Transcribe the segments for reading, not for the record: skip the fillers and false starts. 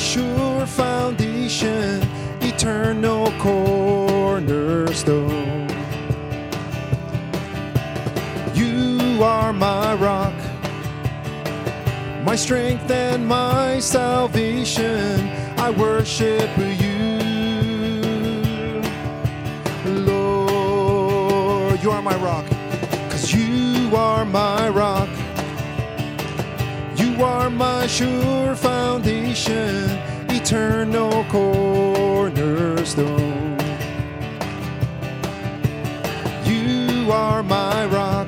sure foundation, eternal cornerstone. You are my rock, my strength and my salvation. I worship you, Lord. You are my rock, 'cause you are my rock. You are my sure foundation, eternal cornerstone. You are my rock,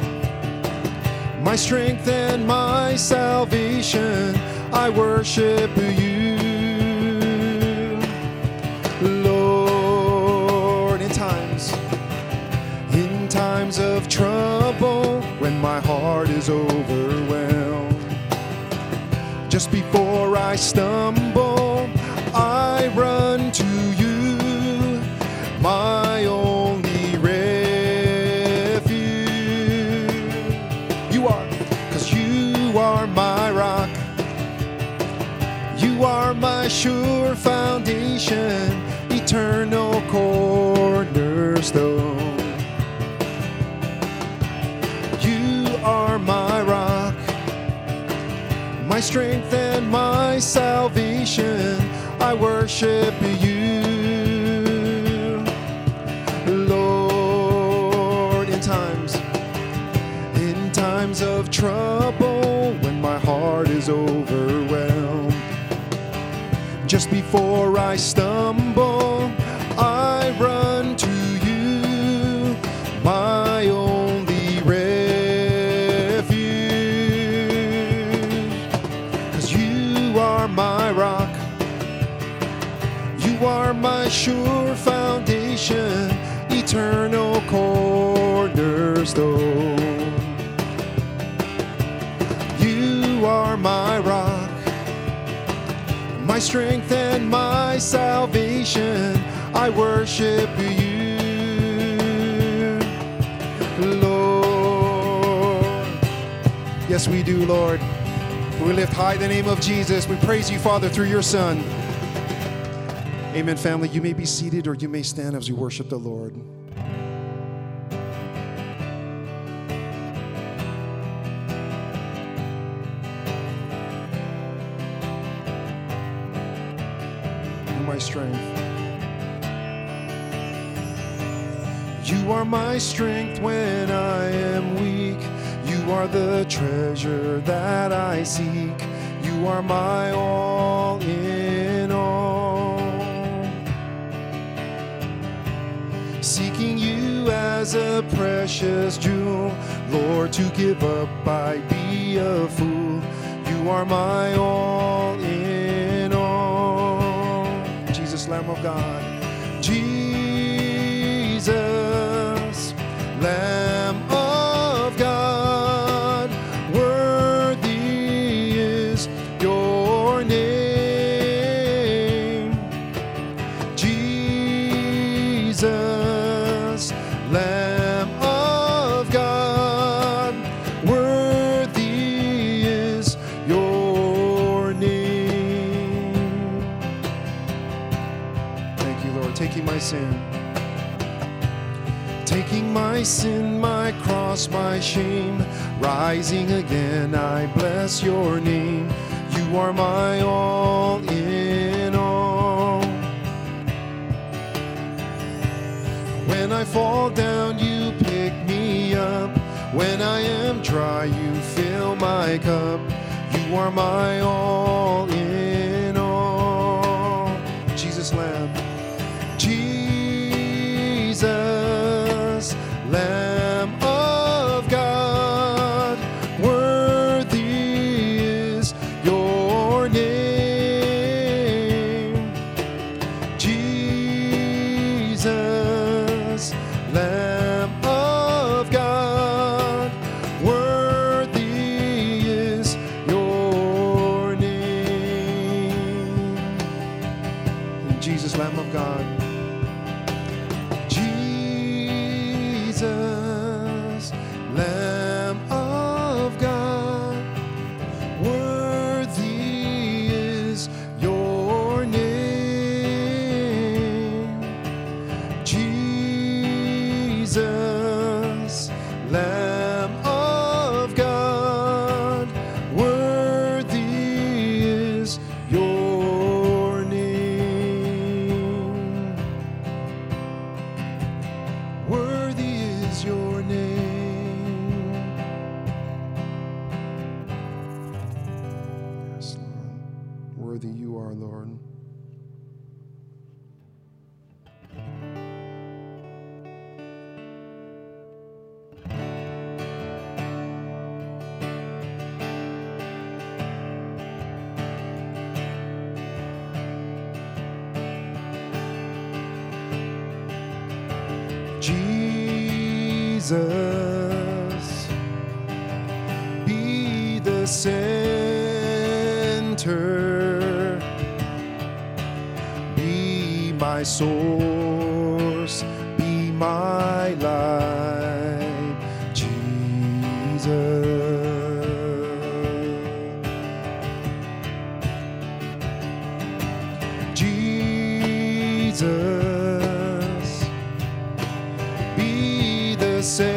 my strength and my salvation. I worship you, Lord. In times of trouble, when my heart is overwhelmed, just before I stumble, I run to you, my only refuge. You are, 'cause you are my rock. You are my sure foundation, eternal cornerstone. You are my rock, my strength and my salvation. I worship you, Lord. In times of trouble, when my heart is overwhelmed, just before I stumble, I run to you, my only refuge. 'Cause you are my rock, you are my sure foundation, eternal cornerstone. You are my rock, my strength and my salvation. I worship you, Lord. Yes, we do, Lord. We lift high the name of Jesus. We praise you, Father, through your Son. Amen, family. You may be seated or you may stand as we worship the Lord. My strength. You are my strength when I am weak. You are the treasure that I seek. You are my all in all. Seeking you as a precious jewel, Lord, to give up I'd be a fool. You are my all in all. Jesus, Lamb of God. Jesus, Lamb of God, worthy is your name. Jesus, Lamb of God, worthy is your name. Thank you, Lord, taking my sin. Taking my sin, my cross, my shame, rising again, I bless your name. You are my all in all. When I fall down, you pick me up. When I am dry, you fill my cup. You are my all in all. Jesus, Lamb. Jesus, Lamb of God, worthy is your name. Jesus, Lamb of God, worthy is your name. Jesus, Lamb of worthy you are, Lord. Jesus, be the center, be my source, be my life, Jesus. Jesus, be the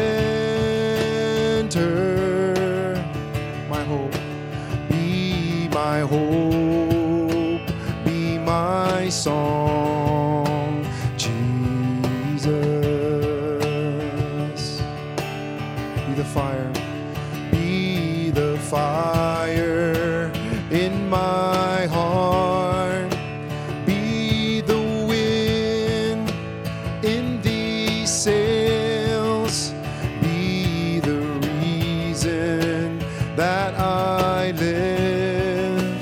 center, my hope, be my hope, be my song, Jesus. Be the fire in my heart, be the wind in these sails, be the reason that I live,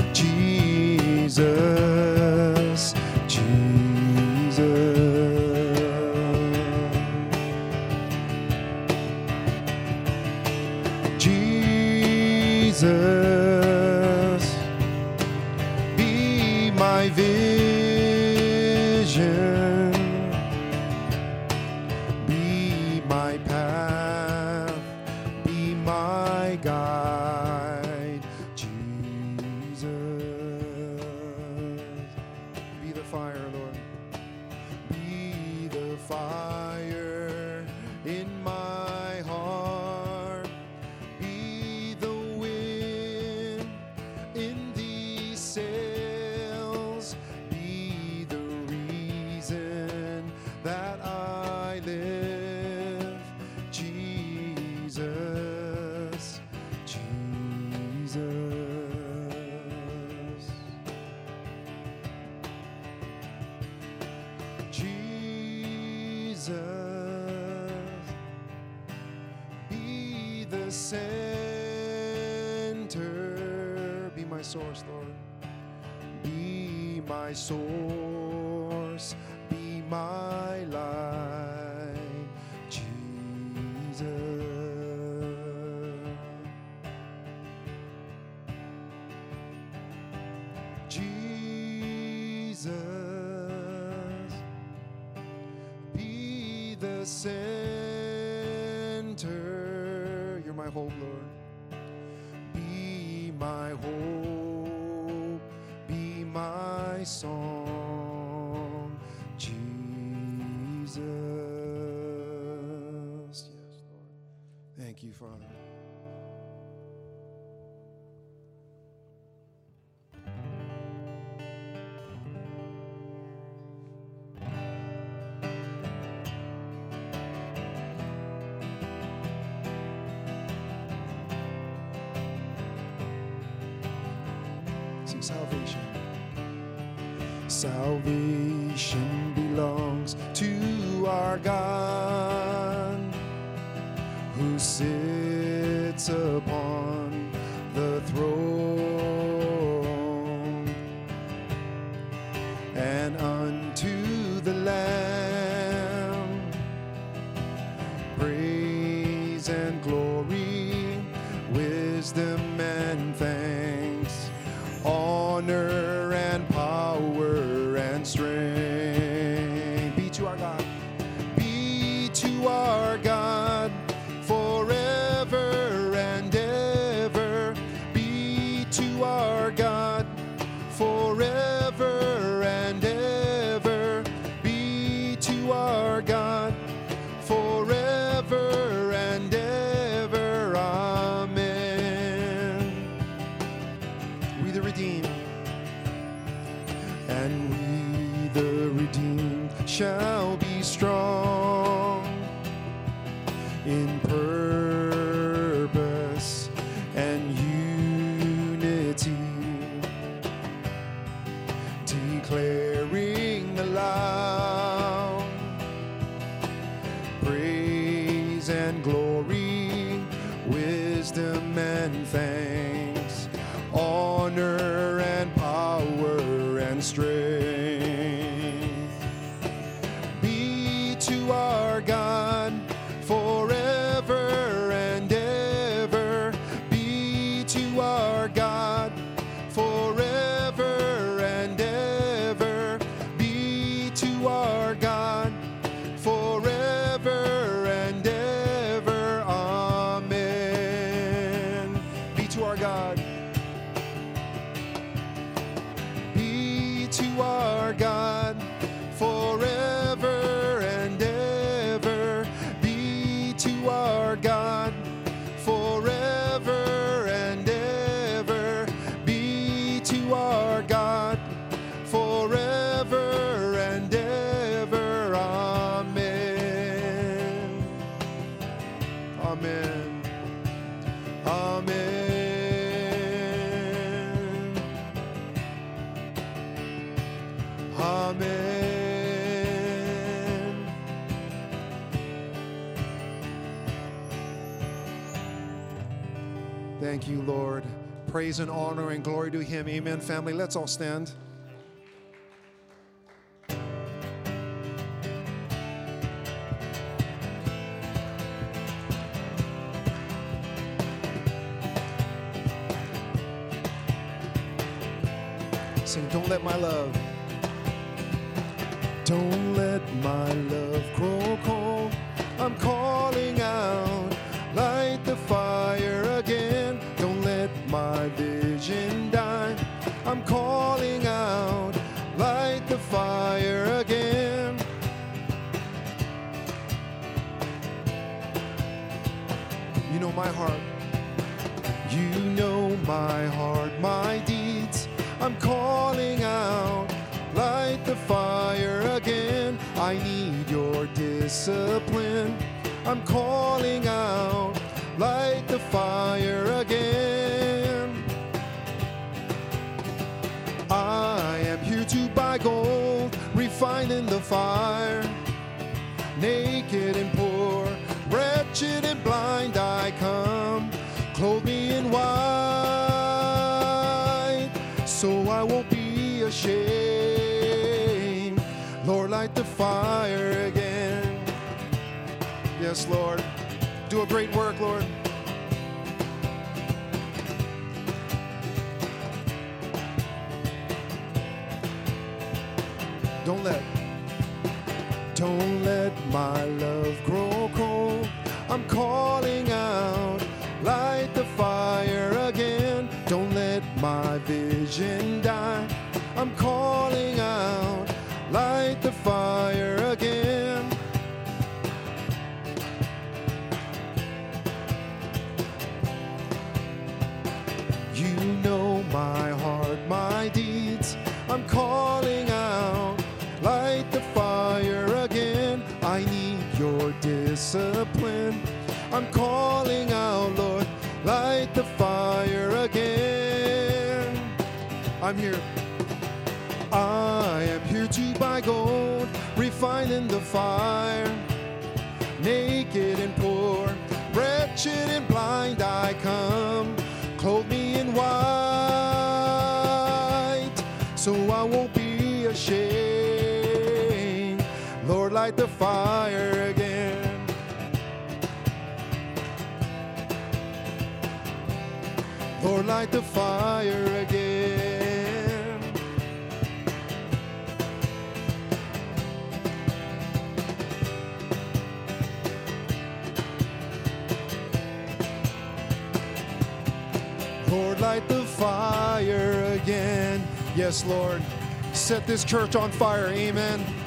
Jesus, Jesus. Jesus, be my vision, be my path, be my guide, Jesus. Be the fire, Lord. Be the fire in my heart, be the wind in these sails, be the reason that I live, Jesus, Jesus. Jesus, be the center, be my source, Lord. Be my source, be my life, Jesus. Jesus, be the center. You're my hope, Lord. Be my hope, be my song, Jesus. Yes, Lord. Thank you, Father. Sing salvation. Salvation belongs to our God, who sits upon the throne, and unto the Lamb praise and glory, wisdom and thanks, honor and power and strength be to our God, be to our God forever and ever, be to our God forever and ever, be to our God forever and ever. Amen. We the redeemed, and we the redeemed shall be strong in purpose and unity, honor and power and strength be to our God forever and ever. Be to our God forever and ever. Be to our God forever and ever. Amen. Be to our God. Be to our God forever and ever. Be to our God forever and ever. Be to our God forever and ever. Amen. Amen. Amen. Amen. Thank you, Lord. Praise and honor and glory to Him. Amen, family. Let's all stand. Sing, don't let my love. Don't let my love grow cold. I'm calling out, light the fire again. Don't let my vision die. I'm calling out, light the fire again. You know my heart. You know my heart, my deeds. I'm calling out, light the fire again. I need your discipline. I'm calling out, light the fire again. I am here to buy gold, refined in the fire. Naked and poor, wretched and blind I come. Clothe me in white, so I won't be ashamed. Lord, light the fire again. Yes, Lord. Do a great work, Lord. Don't let my love grow cold. I'm calling out, light the fire again. Don't let my vision die. I'm calling out, light the fire again. You know my heart, my deeds. I'm calling out, light the fire again. I need your discipline. I'm calling out, Lord, light the fire again. I'm here. I am here to buy gold, refined in the fire. Naked and poor, wretched and blind I come. Clothe me in white, so I won't be ashamed. Lord, light the fire again. Lord, light the fire again. Lord, light the fire again. Yes, Lord. Set this church on fire. Amen.